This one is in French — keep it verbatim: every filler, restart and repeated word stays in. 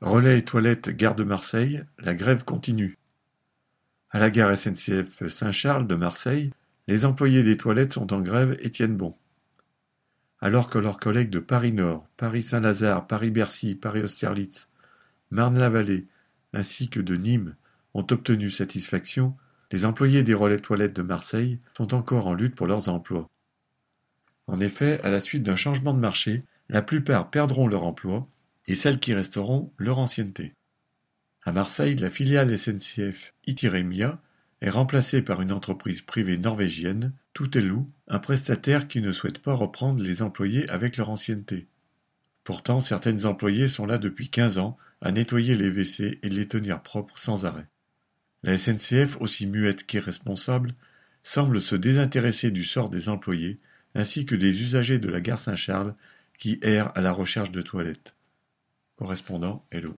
Relais et toilettes Gare de Marseille, la grève continue. À la gare S N C F Saint-Charles de Marseille, les employés des toilettes sont en grève et tiennent bon. Alors que leurs collègues de Paris-Nord, Paris-Saint-Lazare, Paris-Bercy, Paris-Austerlitz, Marne-la-Vallée ainsi que de Nîmes ont obtenu satisfaction, les employés des relais toilettes de Marseille sont encore en lutte pour leurs emplois. En effet, à la suite d'un changement de marché, la plupart perdront leur emploi et celles qui resteront leur ancienneté. À Marseille, la filiale S N C F Itiremia est remplacée par une entreprise privée norvégienne, Toutelou, un prestataire qui ne souhaite pas reprendre les employés avec leur ancienneté. Pourtant, certaines employées sont là depuis quinze ans à nettoyer les W C et les tenir propres sans arrêt. La S N C F, aussi muette qu'irresponsable, semble se désintéresser du sort des employés ainsi que des usagers de la gare Saint-Charles qui errent à la recherche de toilettes. Correspondant Hello.